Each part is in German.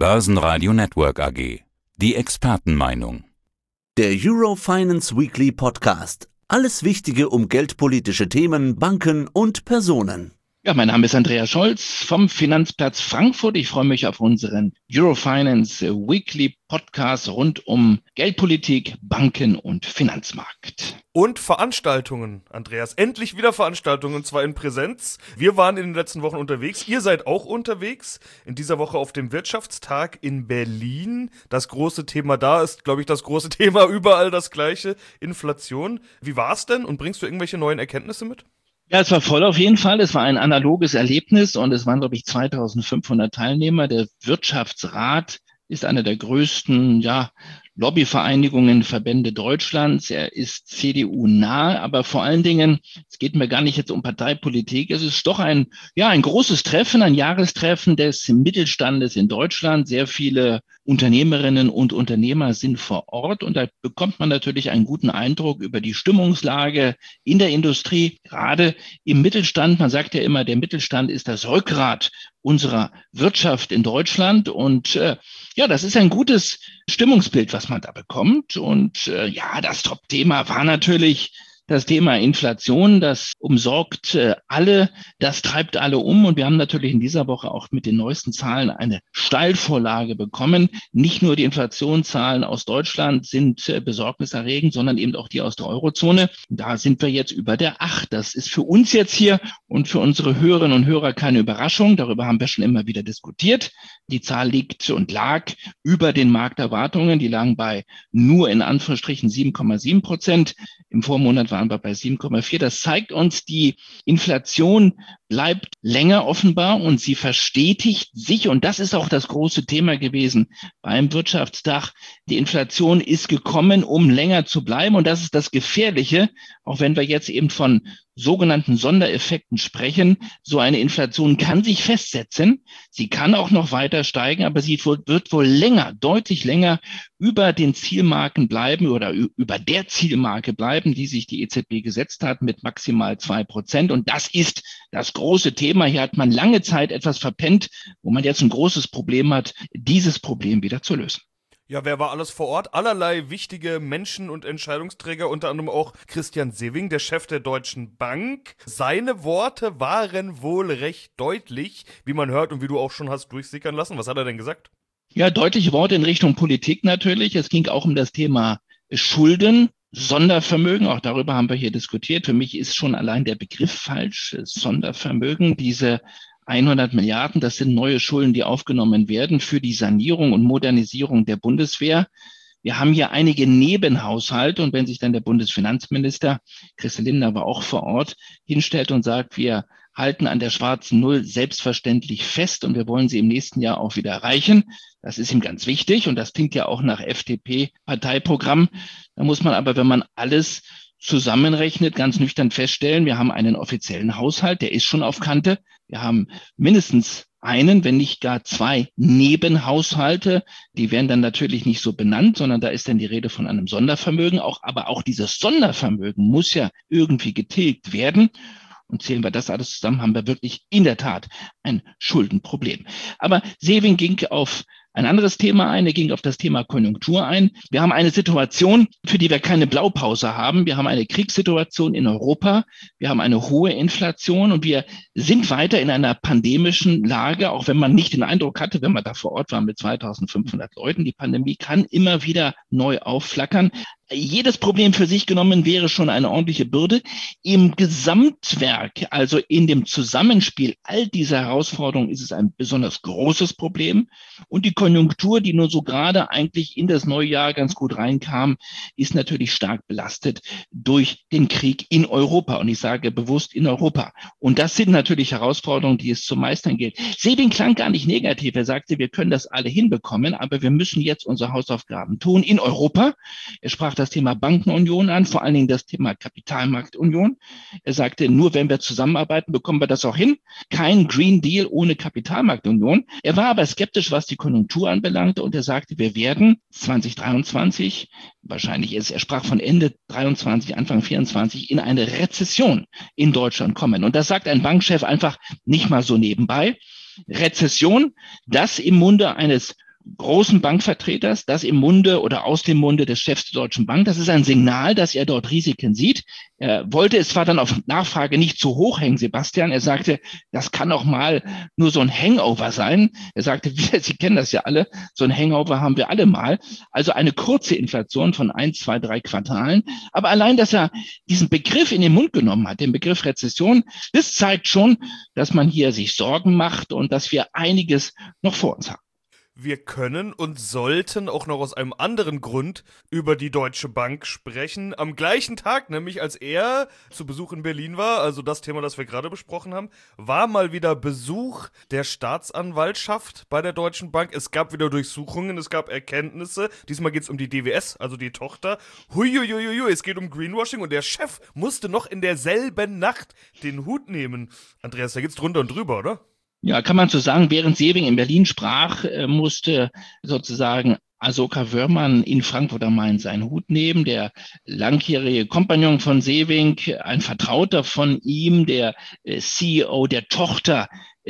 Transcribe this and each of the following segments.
Börsenradio Network AG. Die Expertenmeinung. Der Eurofinance Weekly Podcast. Alles Wichtige um geldpolitische Themen, Banken und Personen. Ja, mein Name ist Andreas Scholz vom Finanzplatz Frankfurt. Ich freue mich auf unseren Eurofinance Weekly Podcast rund um Geldpolitik, Banken und Finanzmarkt. Und Veranstaltungen, Andreas. Endlich wieder Veranstaltungen, und zwar in Präsenz. Wir waren in den letzten Wochen unterwegs. Ihr seid auch unterwegs. In dieser Woche auf dem Wirtschaftstag in Berlin. Das große Thema da ist, glaube ich, das große Thema überall das gleiche. Inflation. Wie war's denn? Und bringst du irgendwelche neuen Erkenntnisse mit? Ja, es war voll auf jeden Fall. Es war ein analoges Erlebnis und es waren, glaube ich, 2500 Teilnehmer. Der Wirtschaftsrat ist einer der größten, Lobbyvereinigungen, Verbände Deutschlands. Er ist CDU-nah, aber vor allen Dingen, es geht mir gar nicht jetzt um Parteipolitik. Es ist doch ein großes Treffen, ein Jahrestreffen des Mittelstandes in Deutschland. Sehr viele Unternehmerinnen und Unternehmer sind vor Ort und da bekommt man natürlich einen guten Eindruck über die Stimmungslage in der Industrie, gerade im Mittelstand. Man sagt ja immer, der Mittelstand ist das Rückgrat unserer Wirtschaft in Deutschland und das ist ein gutes Stimmungsbild, was man da bekommt. Und das Top-Thema war natürlich das Thema Inflation. Das umsorgt alle, das treibt alle um. Und wir haben natürlich in dieser Woche auch mit den neuesten Zahlen eine Steilvorlage bekommen. Nicht nur die Inflationszahlen aus Deutschland sind besorgniserregend, sondern eben auch die aus der Eurozone. Da sind wir jetzt über der 8. Das ist für uns jetzt hier und für unsere Hörerinnen und Hörer keine Überraschung. Darüber haben wir schon immer wieder diskutiert. Die Zahl liegt und lag über den Markterwartungen. Die lagen bei nur in Anführungsstrichen 7,7%. Im Vormonat waren wir bei 7,4. Das zeigt uns, die Inflation bleibt länger offenbar und sie verstetigt sich. Und das ist auch das große Thema gewesen beim Wirtschaftstag. Die Inflation ist gekommen, um länger zu bleiben. Und das ist das Gefährliche, auch wenn wir jetzt eben von sogenannten Sondereffekten sprechen. So eine Inflation kann sich festsetzen. Sie kann auch noch weiter steigen, aber sie wird wohl länger, deutlich länger über den Zielmarken bleiben oder über der Zielmarke bleiben, die sich die EZB gesetzt hat mit maximal 2%. Und das ist das große Thema. Hier hat man lange Zeit etwas verpennt, wo man jetzt ein großes Problem hat, dieses Problem wieder zu lösen. Ja, wer war alles vor Ort? Allerlei wichtige Menschen und Entscheidungsträger, unter anderem auch Christian Sewing, der Chef der Deutschen Bank. Seine Worte waren wohl recht deutlich, wie man hört und wie du auch schon hast durchsickern lassen. Was hat er denn gesagt? Ja, deutliche Worte in Richtung Politik natürlich. Es ging auch um das Thema Schulden, Sondervermögen. Auch darüber haben wir hier diskutiert. Für mich ist schon allein der Begriff falsch. Sondervermögen, diese 100 Milliarden, das sind neue Schulden, die aufgenommen werden für die Sanierung und Modernisierung der Bundeswehr. Wir haben hier einige Nebenhaushalte und wenn sich dann der Bundesfinanzminister, Christel Lindner war auch vor Ort, hinstellt und sagt, wir halten an der schwarzen Null selbstverständlich fest und wir wollen sie im nächsten Jahr auch wieder erreichen. Das ist ihm ganz wichtig und das klingt ja auch nach FDP-Parteiprogramm. Da muss man aber, wenn man alles zusammenrechnet, ganz nüchtern feststellen, wir haben einen offiziellen Haushalt, der ist schon auf Kante. Wir haben mindestens einen, wenn nicht gar zwei Nebenhaushalte. Die werden dann natürlich nicht so benannt, sondern da ist dann die Rede von einem Sondervermögen. Aber auch dieses Sondervermögen muss ja irgendwie getilgt werden. Und zählen wir das alles zusammen, haben wir wirklich in der Tat ein Schuldenproblem. Aber Sewing ging auf ein anderes Thema ein, er ging auf das Thema Konjunktur ein. Wir haben eine Situation, für die wir keine Blaupause haben. Wir haben eine Kriegssituation in Europa. Wir haben eine hohe Inflation und wir sind weiter in einer pandemischen Lage, auch wenn man nicht den Eindruck hatte, wenn man da vor Ort war mit 2500 Leuten. Die Pandemie kann immer wieder neu aufflackern. Jedes Problem für sich genommen wäre schon eine ordentliche Bürde. Im Gesamtwerk, also in dem Zusammenspiel all dieser Herausforderungen, ist es ein besonders großes Problem. Und die Konjunktur, die nur so gerade eigentlich in das neue Jahr ganz gut reinkam, ist natürlich stark belastet durch den Krieg in Europa. Und ich sage bewusst in Europa. Und das sind natürlich Herausforderungen, die es zu meistern gilt. Sewing klang gar nicht negativ. Er sagte, wir können das alle hinbekommen, aber wir müssen jetzt unsere Hausaufgaben tun in Europa. Er sprach das Thema Bankenunion an, vor allen Dingen das Thema Kapitalmarktunion. Er sagte, nur wenn wir zusammenarbeiten, bekommen wir das auch hin. Kein Green Deal ohne Kapitalmarktunion. Er war aber skeptisch, was die Konjunktur anbelangte und er sagte, wir werden 2023, er sprach von Ende 23, Anfang 24, in eine Rezession in Deutschland kommen. Und das sagt ein Bankchef einfach nicht mal so nebenbei. Rezession, das im Munde eines großen Bankvertreters, das im Munde oder aus dem Munde des Chefs der Deutschen Bank. Das ist ein Signal, dass er dort Risiken sieht. Er wollte es zwar dann auf Nachfrage nicht zu hoch hängen, Sebastian. Er sagte, das kann auch mal nur so ein Hangover sein. Er sagte, Sie kennen das ja alle, so ein Hangover haben wir alle mal. Also eine kurze Inflation von 1, 2, 3 Quartalen. Aber allein, dass er diesen Begriff in den Mund genommen hat, den Begriff Rezession, das zeigt schon, dass man hier sich Sorgen macht und dass wir einiges noch vor uns haben. Wir können und sollten auch noch aus einem anderen Grund über die Deutsche Bank sprechen. Am gleichen Tag, nämlich als er zu Besuch in Berlin war, also das Thema, das wir gerade besprochen haben, war mal wieder Besuch der Staatsanwaltschaft bei der Deutschen Bank. Es gab wieder Durchsuchungen, es gab Erkenntnisse. Diesmal geht es um die DWS, also die Tochter. Huiuiuiui, es geht um Greenwashing und der Chef musste noch in derselben Nacht den Hut nehmen. Andreas, da geht's drunter und drüber, oder? Ja, kann man so sagen, während Sewing in Berlin sprach, musste sozusagen Asoka Wöhrmann in Frankfurt am Main seinen Hut nehmen. Der langjährige Kompagnon von Sewing, ein Vertrauter von ihm, der CEO der Tochter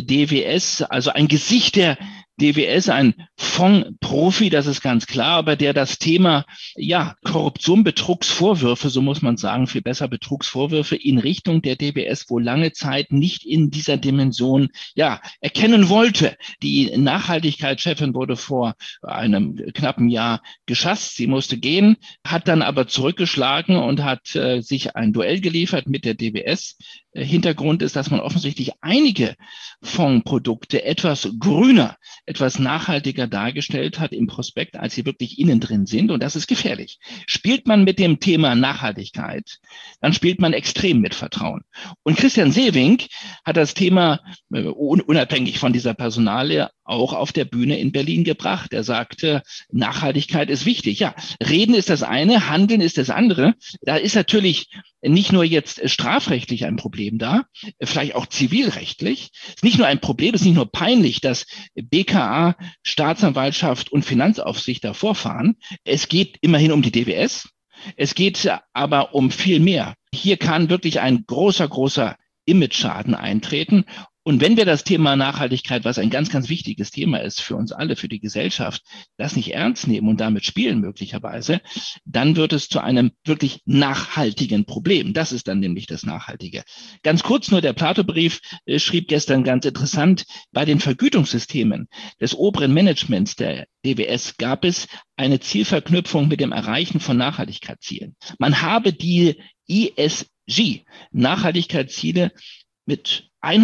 DWS, also ein Gesicht der DWS, ein Fondsprofi, das ist ganz klar, aber der das Thema, Korruption, Betrugsvorwürfe, so muss man sagen, viel besser Betrugsvorwürfe in Richtung der DWS wohl lange Zeit nicht in dieser Dimension, erkennen wollte. Die Nachhaltigkeitschefin wurde vor einem knappen Jahr geschasst. Sie musste gehen, hat dann aber zurückgeschlagen und hat sich ein Duell geliefert mit der DWS. Hintergrund ist, dass man offensichtlich einige Fondsprodukte etwas grüner, etwas nachhaltiger dargestellt hat im Prospekt, als sie wirklich innen drin sind. Und das ist gefährlich. Spielt man mit dem Thema Nachhaltigkeit, dann spielt man extrem mit Vertrauen. Und Christian Sewing hat das Thema unabhängig von dieser Personalie auch auf der Bühne in Berlin gebracht. Er sagte, Nachhaltigkeit ist wichtig. Ja, reden ist das eine, handeln ist das andere. Da ist natürlich nicht nur jetzt strafrechtlich ein Problem da, vielleicht auch zivilrechtlich. Es ist nicht nur ein Problem, es ist nicht nur peinlich, dass BKA, Staatsanwaltschaft und Finanzaufsicht da vorfahren. Es geht immerhin um die DWS. Es geht aber um viel mehr. Hier kann wirklich ein großer Image-Schaden eintreten. Und wenn wir das Thema Nachhaltigkeit, was ein ganz, ganz wichtiges Thema ist für uns alle, für die Gesellschaft, das nicht ernst nehmen und damit spielen möglicherweise, dann wird es zu einem wirklich nachhaltigen Problem. Das ist dann nämlich das Nachhaltige. Ganz kurz nur, der Plato-Brief schrieb gestern ganz interessant, bei den Vergütungssystemen des oberen Managements der DWS gab es eine Zielverknüpfung mit dem Erreichen von Nachhaltigkeitszielen. Man habe die ESG, Nachhaltigkeitsziele, mit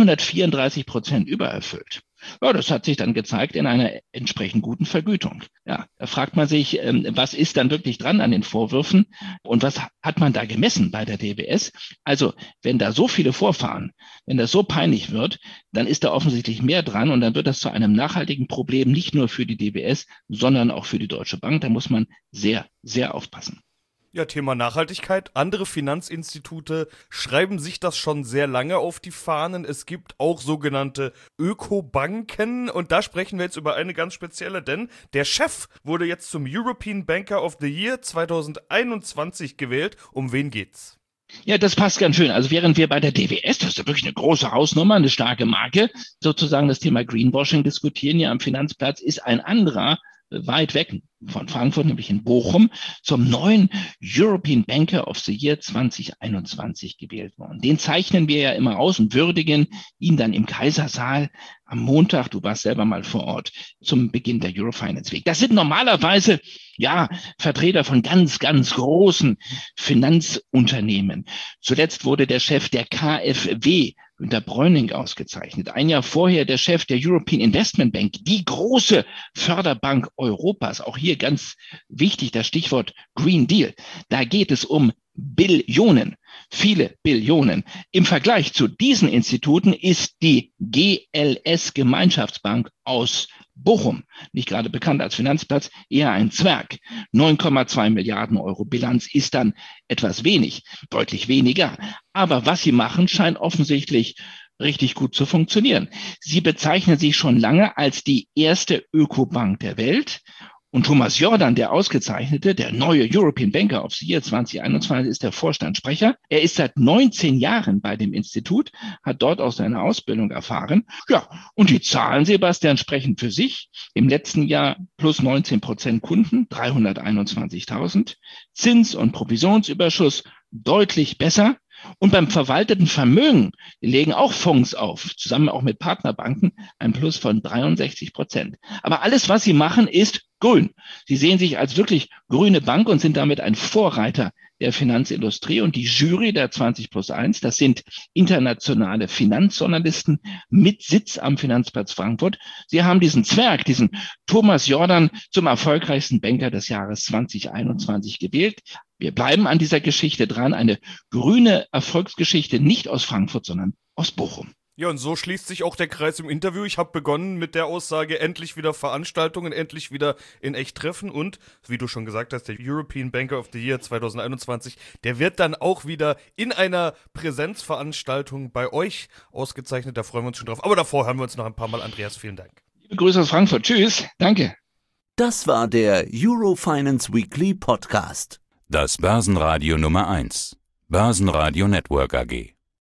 134% übererfüllt. Ja, das hat sich dann gezeigt in einer entsprechend guten Vergütung. Ja, da fragt man sich, was ist dann wirklich dran an den Vorwürfen und was hat man da gemessen bei der DWS? Also, wenn da so viele vorfahren, wenn das so peinlich wird, dann ist da offensichtlich mehr dran und dann wird das zu einem nachhaltigen Problem, nicht nur für die DWS, sondern auch für die Deutsche Bank. Da muss man sehr, sehr aufpassen. Ja, Thema Nachhaltigkeit. Andere Finanzinstitute schreiben sich das schon sehr lange auf die Fahnen. Es gibt auch sogenannte Ökobanken und da sprechen wir jetzt über eine ganz spezielle, denn der Chef wurde jetzt zum European Banker of the Year 2021 gewählt. Um wen geht's? Ja, das passt ganz schön. Also während wir bei der DWS, das ist ja wirklich eine große Hausnummer, eine starke Marke, sozusagen das Thema Greenwashing diskutieren ja am Finanzplatz, ist ein anderer weit weg von Frankfurt, nämlich in Bochum, zum neuen European Banker of the Year 2021 gewählt worden. Den zeichnen wir ja immer aus und würdigen ihn dann im Kaisersaal am Montag, du warst selber mal vor Ort, zum Beginn der Eurofinance Week. Das sind normalerweise, Vertreter von ganz, ganz großen Finanzunternehmen. Zuletzt wurde der Chef der KfW, Günter Bräuning, ausgezeichnet. Ein Jahr vorher der Chef der European Investment Bank, die große Förderbank Europas. Auch hier ganz wichtig das Stichwort Green Deal. Da geht es um Billionen, viele Billionen. Im Vergleich zu diesen Instituten ist die GLS Gemeinschaftsbank aus Bochum, nicht gerade bekannt als Finanzplatz, eher ein Zwerg. 9,2 Milliarden Euro Bilanz ist dann etwas wenig, deutlich weniger. Aber was sie machen, scheint offensichtlich richtig gut zu funktionieren. Sie bezeichnen sich schon lange als die erste Ökobank der Welt. Und Thomas Jordan, der Ausgezeichnete, der neue European Banker of the Year 2021, ist der Vorstandssprecher. Er ist seit 19 Jahren bei dem Institut, hat dort auch seine Ausbildung erfahren. Ja, und die Zahlen, Sebastian, sprechen für sich. Im letzten Jahr plus 19% Kunden, 321.000. Zins- und Provisionsüberschuss deutlich besser. Und beim verwalteten Vermögen, die legen auch Fonds auf, zusammen auch mit Partnerbanken, ein Plus von 63%. Aber alles, was sie machen, ist grün. Sie sehen sich als wirklich grüne Bank und sind damit ein Vorreiter der Finanzindustrie. Und die Jury der 20+1, das sind internationale Finanzjournalisten mit Sitz am Finanzplatz Frankfurt. Sie haben diesen Zwerg, diesen Thomas Jordan, zum erfolgreichsten Banker des Jahres 2021 gewählt. Wir bleiben an dieser Geschichte dran. Eine grüne Erfolgsgeschichte, nicht aus Frankfurt, sondern aus Bochum. Ja, und so schließt sich auch der Kreis im Interview. Ich habe begonnen mit der Aussage, endlich wieder Veranstaltungen, endlich wieder in echt treffen. Und, wie du schon gesagt hast, der European Banker of the Year 2021, der wird dann auch wieder in einer Präsenzveranstaltung bei euch ausgezeichnet. Da freuen wir uns schon drauf. Aber davor hören wir uns noch ein paar Mal. Andreas, vielen Dank. Liebe Grüße aus Frankfurt. Tschüss. Danke. Das war der Eurofinance Weekly Podcast. Das Börsenradio Nummer 1. Börsenradio Network AG.